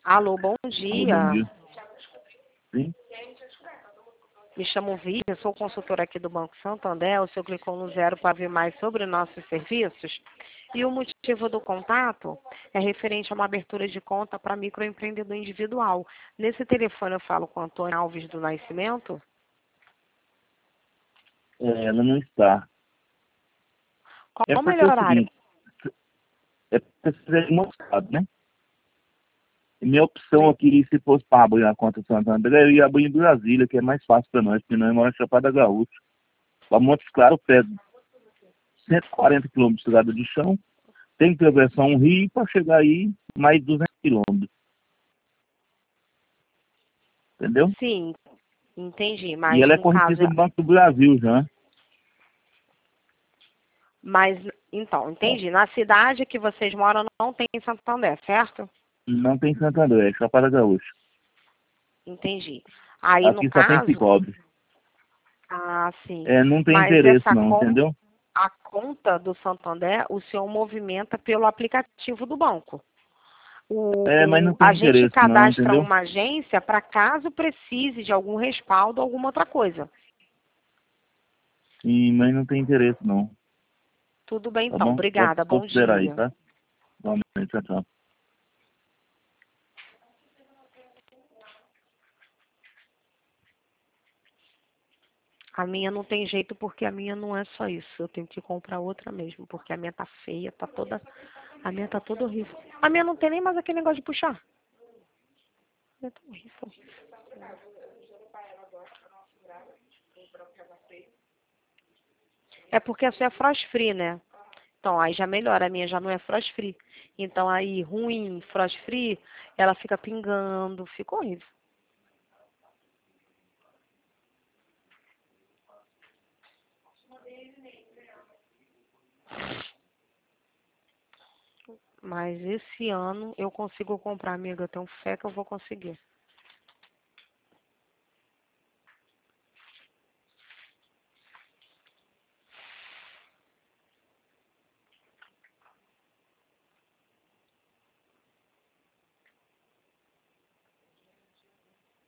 Alô, bom Alô, bom dia. dia. Sim? Me chamo Vivian, sou consultora aqui do Banco Santander. O senhor clicou no 0 para ver mais sobre nossos serviços. E o motivo do contato é referente a uma abertura de conta para microempreendedor individual. Nesse telefone eu falo com Antônio Alves do Nascimento. Ela não está. Qual É o porque é melhor o horário? seguinte, é porque você é mostrado, né? E minha opção Sim. aqui, se fosse para abrir a conta do Santander, eu ia abrir em Brasília, que é mais fácil para nós, porque nós moramos em Chapada Gaúcha. Para Montes Claros, pega 140 quilômetros de estrada de chão, tem que atravessar um rio para chegar aí mais 200 quilômetros. Entendeu? Sim, entendi. E Mas ela é no caso, conhecida do Banco do Brasil já. mas então, entendi. Na cidade que vocês moram não tem Santander, certo? Não tem Santander, é Chapada Gaúcha. Entendi. Aí no Aqui só tem caso, Cicobi. sim. Não tem Mas interesse não, entendeu? a conta do Santander, o senhor movimenta pelo aplicativo do banco. Mas não A tem gente interesse não, cadastra entendeu? uma agência para caso precise de algum respaldo ou alguma outra coisa. Sim, mas não tem interesse não, Tudo bem tá então. bom? Pode Obrigada. Bom considerar aí, dia. tá? Vamos, tchau, tchau. A minha não tem jeito porque a minha não é só isso. Eu tenho que comprar outra mesmo, porque a minha tá feia, tá toda. A minha tá toda horrível. A minha não tem nem mais aquele negócio de puxar. A minha tá horrível. É porque a sua é frost free, né? Então, aí já melhora, a minha já não é frost free. Então, aí, ruim, frost free, ela fica pingando, fica horrível. Mas esse ano eu consigo comprar, amiga, eu tenho fé que eu vou conseguir.